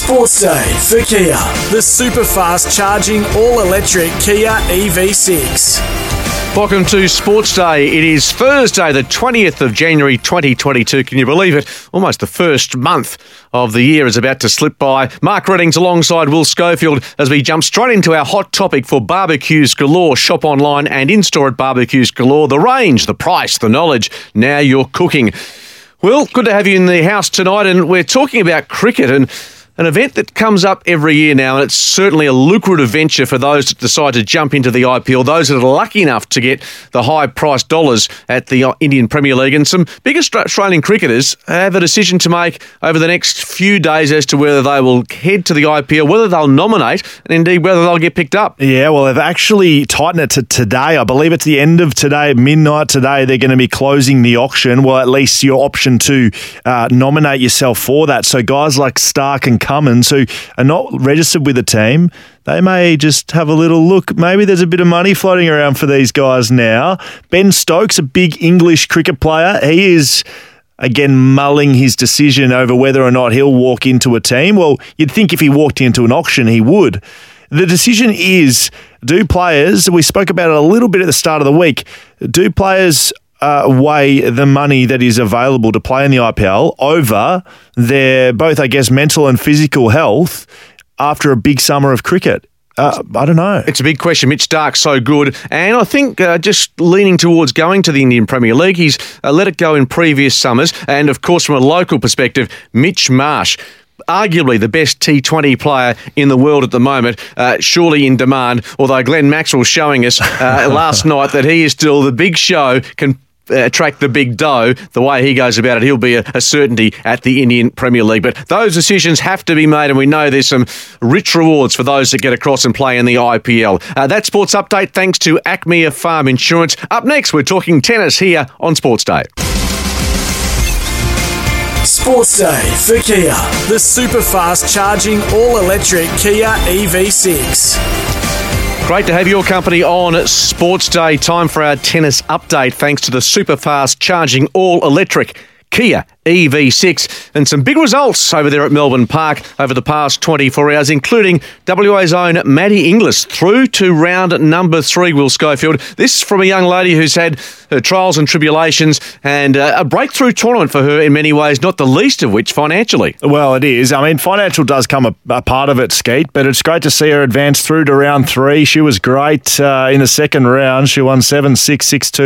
Sports Day for Kia. The super fast charging all-electric Kia EV6. Welcome to Sports Day. It is Thursday, the 20th of January 2022. Can you believe it? Almost the first month of the year is about to slip by. Mark Reddings alongside Will Schofield as we jump straight into our hot topic for barbecues galore. Shop online and in-store at barbecues galore. The range, the price, the knowledge. Now you're cooking. Will, good to have you in the house tonight, and we're talking about cricket and an event that comes up every year now, and it's certainly a lucrative venture for those that decide to jump into the IPL, those that are lucky enough to get the high-priced dollars at the Indian Premier League. And some big Australian cricketers have a decision to make over the next few days as to whether they will head to the IPL, whether they'll nominate, and indeed whether they'll get picked up. Yeah, well, they've actually tightened it to today. I believe it's the end of today, midnight today. They're going to be closing the auction. Well, at least your option to nominate yourself for that. So guys like Stark and Cummins, who are not registered with the team, they may just have a little look. Maybe there's a bit of money floating around for these guys now. Ben Stokes, a big English cricket player, he is again mulling his decision over whether or not he'll walk into a team. Well, you'd think if he walked into an auction, he would. The decision is, do players, we spoke about it a little bit at the start of the week, do players weigh the money that is available to play in the IPL over their both, I guess, mental and physical health after a big summer of cricket? I don't know. It's a big question. Mitch Stark's so good, and I think just leaning towards going to the Indian Premier League. He's let it go in previous summers, and of course from a local perspective, Mitch Marsh, arguably the best T20 player in the world at the moment, surely in demand, although Glenn Maxwell showing us last night that he is still the big show, can attract the big dough. The way he goes about it, he'll be a certainty at the Indian Premier League. But those decisions have to be made, and we know there's some rich rewards for those that get across and play in the IPL. That sports update thanks to Acme Farm Insurance. Up next, we're talking tennis here on Sports Day. Sports Day for Kia. The super fast charging all-electric Kia EV6. Great to have your company on Sports Day. Time for our tennis update thanks to the super fast charging all-electric Kia EV6, and some big results over there at Melbourne Park over the past 24 hours, including WA's own Maddie Inglis through to round number 3, Will Schofield. This from a young lady who's had trials and tribulations, and a breakthrough tournament for her in many ways, not the least of which financially. Well, it is. I mean, financial does come a part of it, Skeet, but it's great to see her advance through to round 3. She was great in the second round. She won 7-6,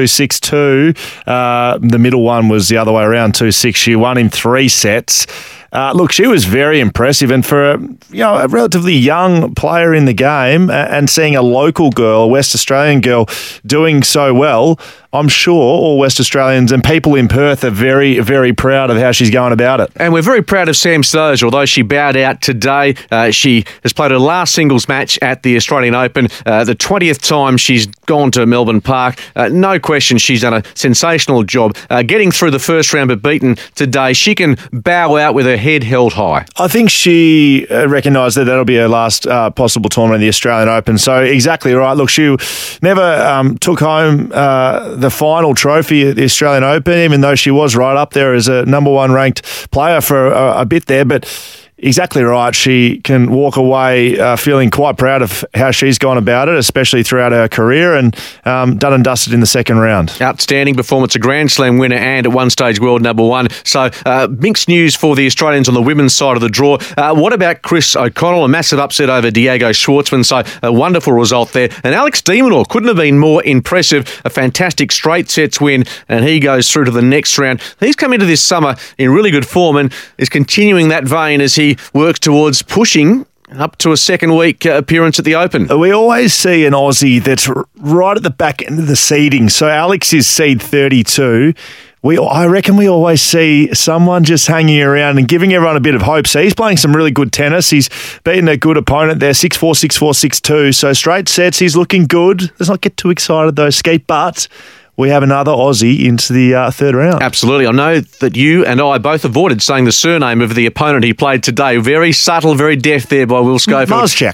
6-2, 6-2. The middle one was the other way around, 2-6. She won in 3 sets. Look, she was very impressive, and for a relatively young player in the game, and seeing a local girl, a West Australian girl, doing so well, I'm sure all West Australians and people in Perth are very, very proud of how she's going about it. And we're very proud of Sam Stosur, although she bowed out today. She has played her last singles match at the Australian Open, the 20th time she's gone to Melbourne Park. No question she's done a sensational job. Getting through the first round but beaten today, she can bow out with her head held high. I think she recognised that that'll be her last possible tournament in the Australian Open. So exactly right. Look, she never took home the final trophy at the Australian Open, even though she was right up there as a number 1 ranked player for a bit there. But exactly right. She can walk away feeling quite proud of how she's gone about it, especially throughout her career, and done and dusted in the second round. Outstanding performance, a Grand Slam winner and at one stage world number 1. So mixed news for the Australians on the women's side of the draw. What about Chris O'Connell? A massive upset over Diego Schwartzman, so a wonderful result there. And Alex de Minaur couldn't have been more impressive. A fantastic straight sets win, and he goes through to the next round. He's come into this summer in really good form and is continuing that vein as he works towards pushing up to a second week appearance at the Open. We always see an Aussie that's right at the back end of the seeding. So Alex is seed 32. I reckon we always see someone just hanging around and giving everyone a bit of hope. So he's playing some really good tennis. He's beaten a good opponent there, 6-4, 6-4, 6-2. So straight sets, he's looking good. Let's not get too excited though, Skeet, but we have another Aussie into the third round. Absolutely. I know that you and I both avoided saying the surname of the opponent he played today. Very subtle, very deft there by Will Schofield. Mazchak.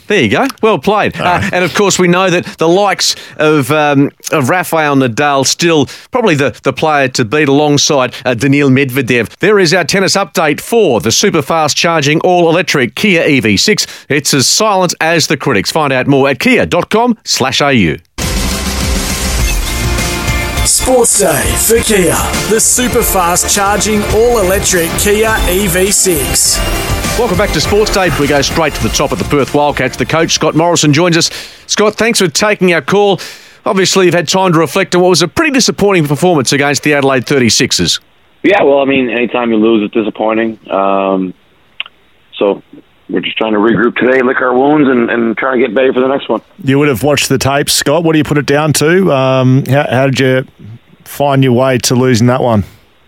There you go. Well played. And of course, we know that the likes of Rafael Nadal still probably the player to beat alongside Daniil Medvedev. There is our tennis update for the super fast charging all-electric Kia EV6. It's as silent as the critics. Find out more at kia.com/au. Sports Day for Kia, the super fast charging all-electric Kia EV6. Welcome back to Sports Day. We go straight to the top of the Perth Wildcats. The coach, Scott Morrison, joins us. Scott, thanks for taking our call. Obviously, you've had time to reflect on what was a pretty disappointing performance against the Adelaide 36ers. Yeah, well, I mean, anytime you lose, it's disappointing. So we're just trying to regroup today, lick our wounds, and try to get ready for the next one. You would have watched the tape, Scott. What do you put it down to? How did you find your way to losing that one?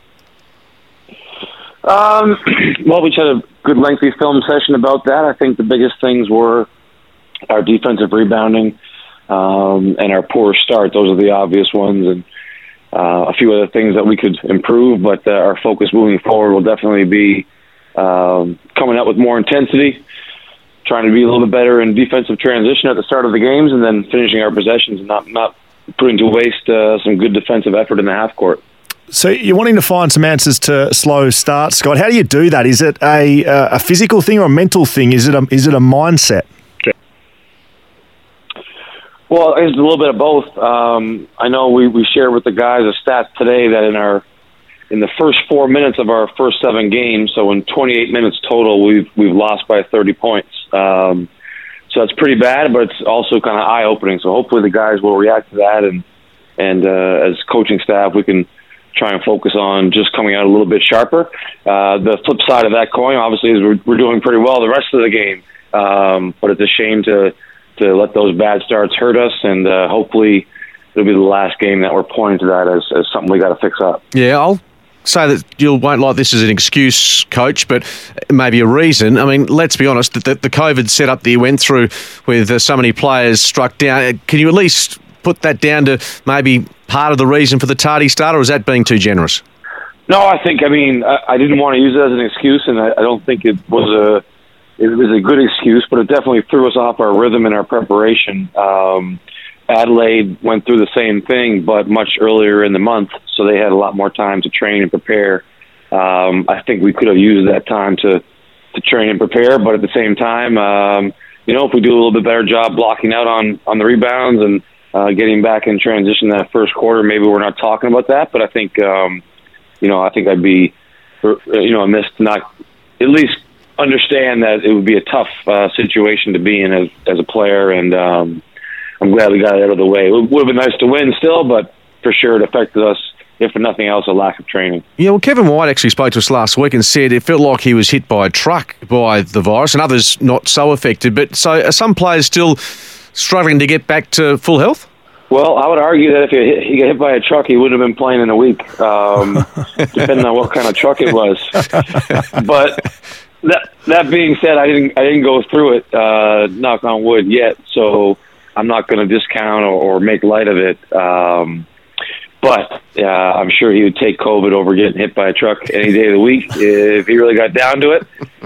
Well, we just had a good lengthy film session about that. I think the biggest things were our defensive rebounding and our poor start. Those are the obvious ones, and a few other things that we could improve, but our focus moving forward will definitely be coming out with more intensity, trying to be a little bit better in defensive transition at the start of the games, and then finishing our possessions and not putting to waste some good defensive effort in the half court. So you're wanting to find some answers to slow start, Scott. How do you do that? Is it a physical thing or a mental thing? Is it a mindset? Well, it's a little bit of both. I know we shared with the guys a stat today that in the first 4 minutes of our first 7 games, so in 28 minutes total, we've lost by 30 points. So that's pretty bad, but it's also kind of eye-opening. So hopefully the guys will react to that, and as coaching staff, we can try and focus on just coming out a little bit sharper. The flip side of that coin, obviously, is we're doing pretty well the rest of the game, but it's a shame to let those bad starts hurt us, and hopefully it'll be the last game that we're pointing to that as something we got to fix up. Yeah, I'll say that you won't like this as an excuse, Coach, but maybe a reason. I mean, let's be honest, the COVID setup that you went through with so many players struck down, can you at least put that down to maybe part of the reason for the tardy start, or is that being too generous? No, I didn't want to use it as an excuse, and I don't think it was a good excuse, but it definitely threw us off our rhythm and our preparation. Adelaide went through the same thing, but much earlier in the month, so they had a lot more time to train and prepare. I think we could have used that time to train and prepare, but at the same time, if we do a little bit better job blocking out on the rebounds and getting back in transition that first quarter, maybe we're not talking about that. But I think, I think I'd be, amiss to not at least understand that it would be a tough situation to be in as a player, and I'm glad we got it out of the way. It would have been nice to win still, but for sure it affected us, if for nothing else, a lack of training. Yeah, well, Kevin White actually spoke to us last week and said it felt like he was hit by a truck by the virus, and others not so affected. But so are some players still struggling to get back to full health? Well, I would argue that if he got hit by a truck, he wouldn't have been playing in a week, depending on what kind of truck it was. But that being said, I didn't go through it, knock on wood, yet, so I'm not going to discount or make light of it. But I'm sure he would take COVID over getting hit by a truck any day of the week if he really got down to it.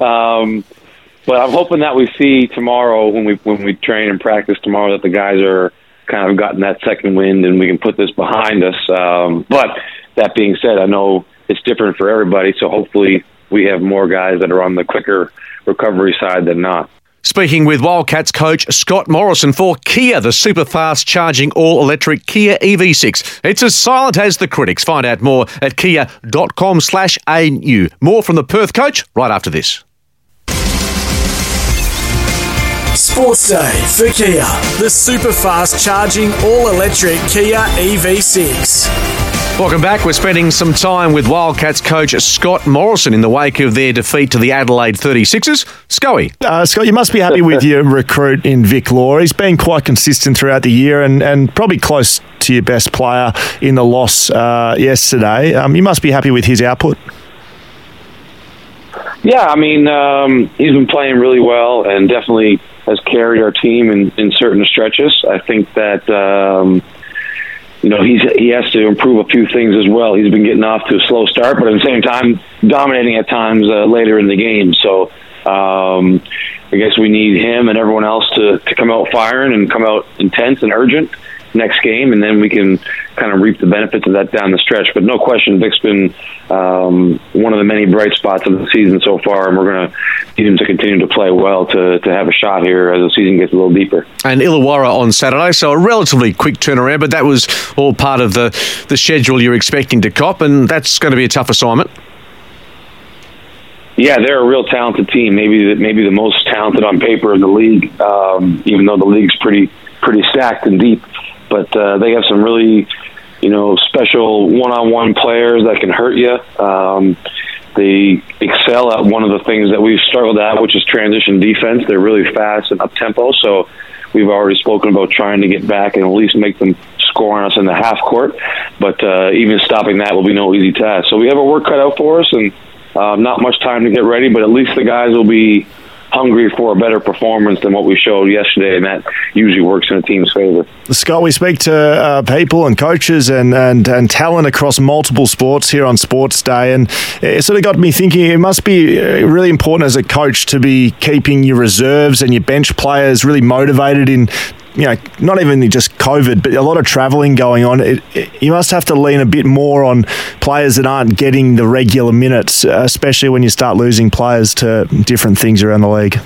But I'm hoping that we see tomorrow when we train and practice tomorrow that the guys are kind of gotten that second wind and we can put this behind us. But that being said, I know it's different for everybody, so hopefully we have more guys that are on the quicker recovery side than not. Speaking with Wildcats coach Scott Morrison for Kia, the super fast charging all-electric Kia EV6. It's as silent as the critics. Find out more at kia.com/au. More from the Perth coach right after this. Sports Day for Kia, the super fast charging all-electric Kia EV6. Welcome back. We're spending some time with Wildcats coach Scott Morrison in the wake of their defeat to the Adelaide 36ers. Scoey. Scott, you must be happy with your recruit in Vic Law. He's been quite consistent throughout the year and probably close to your best player in the loss yesterday. You must be happy with his output. Yeah, I mean, he's been playing really well and definitely has carried our team in certain stretches. I think that he has to improve a few things as well. He's been getting off to a slow start, but at the same time, dominating at times later in the game. So I guess we need him and everyone else to come out firing and come out intense and urgent next game, and then we can kind of reap the benefits of that down the stretch. But no question, Vic's been one of the many bright spots of the season so far, and we're going to need him to continue to play well to have a shot here as the season gets a little deeper. And Illawarra on Saturday, so a relatively quick turnaround, but that was all part of the schedule you're expecting to cop, and that's going to be a tough assignment. Yeah, they're a real talented team. Maybe the most talented on paper in the league, even though the league's pretty stacked and deep. But they have some really, special one-on-one players that can hurt you. They excel at one of the things that we've struggled at, which is transition defense. They're really fast and up-tempo, so we've already spoken about trying to get back and at least make them score on us in the half court. But even stopping that will be no easy task. So we have our work cut out for us, and not much time to get ready, but at least the guys will be hungry for a better performance than what we showed yesterday, and that usually works in a team's favor. Scott, we speak to people and coaches and talent across multiple sports here on Sports Day, and it sort of got me thinking it must be really important as a coach to be keeping your reserves and your bench players really motivated in, not even just COVID, but a lot of travelling going on. You must have to lean a bit more on players that aren't getting the regular minutes, especially when you start losing players to different things around the league.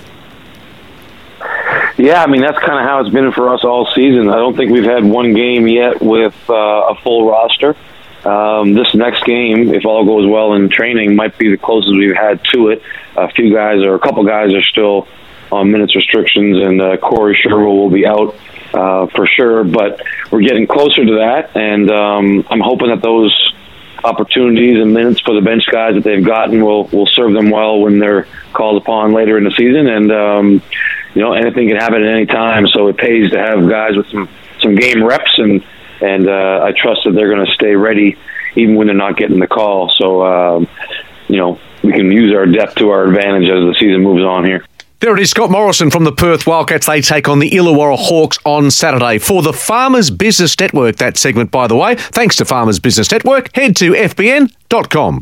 Yeah, that's kind of how it's been for us all season. I don't think we've had one game yet with a full roster. This next game, if all goes well in training, might be the closest we've had to it. A couple guys are still on minutes restrictions, and Corey Sherrill will be out for sure. But we're getting closer to that, and I'm hoping that those opportunities and minutes for the bench guys that they've gotten will serve them well when they're called upon later in the season. And anything can happen at any time, so it pays to have guys with some game reps, and I trust that they're going to stay ready even when they're not getting the call. So we can use our depth to our advantage as the season moves on here. There it is, Scott Morrison from the Perth Wildcats. They take on the Illawarra Hawks on Saturday. For the Farmers Business Network, that segment, by the way, thanks to Farmers Business Network, head to fbn.com.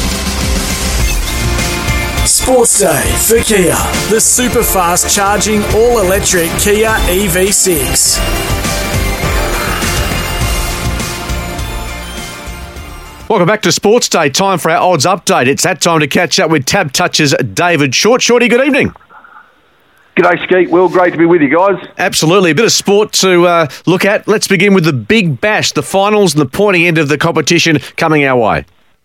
Sports Day for Kia, the super fast charging all-electric Kia EV6. Welcome back to Sports Day. Time for our odds update. It's that time to catch up with Tab Touch's David Short. Shorty, good evening. G'day, Skeet. Will, great to be with you guys. Absolutely. A bit of sport to look at. Let's begin with the Big Bash, the finals and the pointy end of the competition coming our way.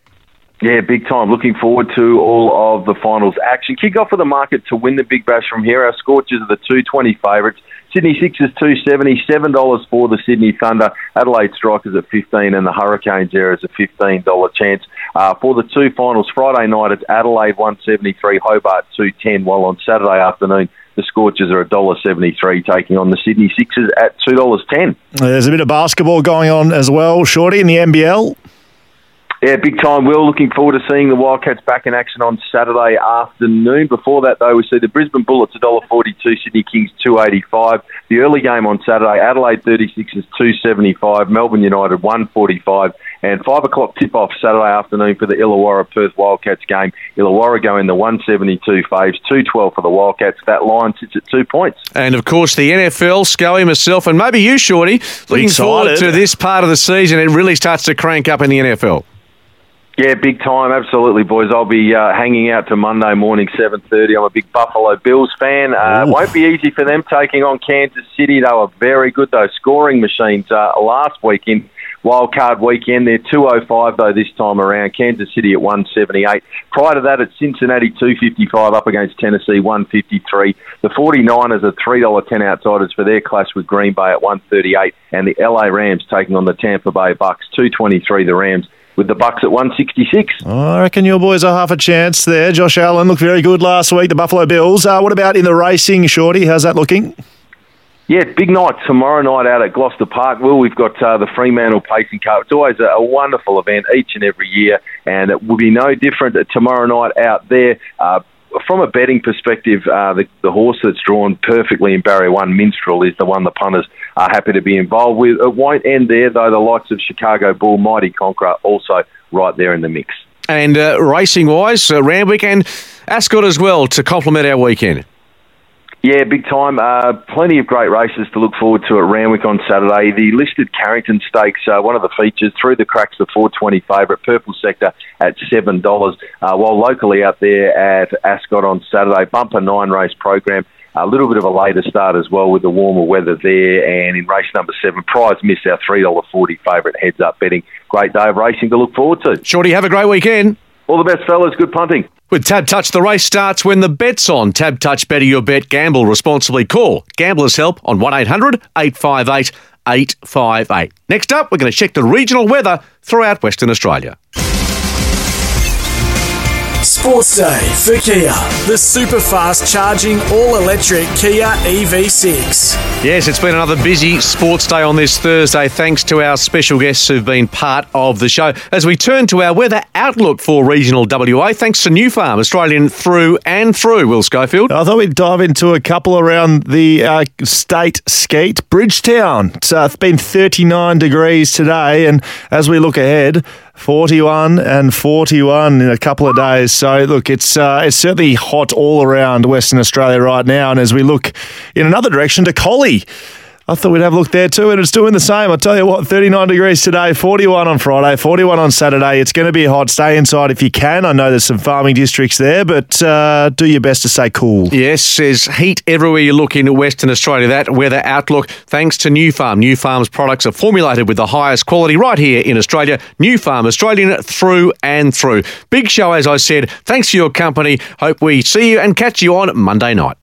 Yeah, big time. Looking forward to all of the finals action. Kick off for the market to win the Big Bash from here. Our Scorchers are the 220 favourites. Sydney Sixers $2.70, $7 for the Sydney Thunder. Adelaide Strikers at $15, and the Hurricanes there is a $15 chance. For the two finals, Friday night it's Adelaide $1.73, Hobart $2.10, while on Saturday afternoon the Scorchers are $1.73 taking on the Sydney Sixers at $2.10. There's a bit of basketball going on as well, Shorty, in the NBL. Yeah, big time, Will. Looking forward to seeing the Wildcats back in action on Saturday afternoon. Before that, though, we see the Brisbane Bullets $1.42, Sydney Kings $2.85. The early game on Saturday, Adelaide 36ers $2.75, Melbourne United $1.45, and 5 o'clock tip-off Saturday afternoon for the Illawarra Perth Wildcats game. Illawarra go in the 172 faves, 2.12 for the Wildcats. That line sits at 2 points. And, of course, the NFL, Scully, myself, and maybe you, Shorty, looking forward to this part of the season. It really starts to crank up in the NFL. Yeah, big time. Absolutely, boys. I'll be hanging out to Monday morning, 7:30. I'm a big Buffalo Bills fan. Won't be easy for them taking on Kansas City. They were very good, though, scoring machines last weekend. Wildcard weekend, they're 205 though this time around. Kansas City at 178. Prior to that, it's Cincinnati 255 up against Tennessee 153. The 49ers are $3.10 outsiders for their clash with Green Bay at 138, and the LA Rams taking on the Tampa Bay Bucks 223. The Rams with the Bucks at 166. I reckon your boys are half a chance there. Josh Allen looked very good last week, the Buffalo Bills. What about in the racing, Shorty? How's that looking? Yeah, big night tomorrow night out at Gloucester Park. Well, we've got the Fremantle Pacing Cup. It's always a wonderful event each and every year, and it will be no different tomorrow night out there. From a betting perspective, the horse that's drawn perfectly in Barrier 1, Minstrel, is the one the punters are happy to be involved with. It won't end there, though. The likes of Chicago Bull, Mighty Conqueror, also right there in the mix. And racing-wise, Randwick and Ascot as well to complement our weekend. Yeah, big time. Plenty of great races to look forward to at Randwick on Saturday. The listed Carrington Stakes, one of the features, through the cracks, the 420 favourite, Purple Sector at $7. While locally out there at Ascot on Saturday, bumper 9-race program. A little bit of a later start as well with the warmer weather there. And in race number 7, Prize Miss, our $3.40 favourite, heads up betting. Great day of racing to look forward to. Shorty, have a great weekend. All the best, fellas. Good punting. With Tab Touch, the race starts when the bet's on. Tab Touch, better your bet. Gamble responsibly. Call Gamblers Help on 1-800-858-858. Next up, we're going to check the regional weather throughout Western Australia. Sports Day for Kia, the super fast charging all-electric Kia EV6. Yes, it's been another busy sports day on this Thursday, thanks to our special guests who've been part of the show. As we turn to our weather outlook for regional WA, thanks to New Farm, Australian through and through. Will Schofield. I thought we'd dive into a couple around the state skeet. Bridgetown, it's been 39 degrees today, and as we look ahead, 41 and 41 in a couple of days. So, look, it's certainly hot all around Western Australia right now. And as we look in another direction to Collie, I thought we'd have a look there too, and it's doing the same. I'll tell you what, 39 degrees today, 41 on Friday, 41 on Saturday. It's going to be hot. Stay inside if you can. I know there's some farming districts there, but do your best to stay cool. Yes, there's heat everywhere you look in Western Australia. That weather outlook, thanks to New Farm. New Farm's products are formulated with the highest quality right here in Australia. New Farm, Australian through and through. Big show, as I said. Thanks for your company. Hope we see you and catch you on Monday night.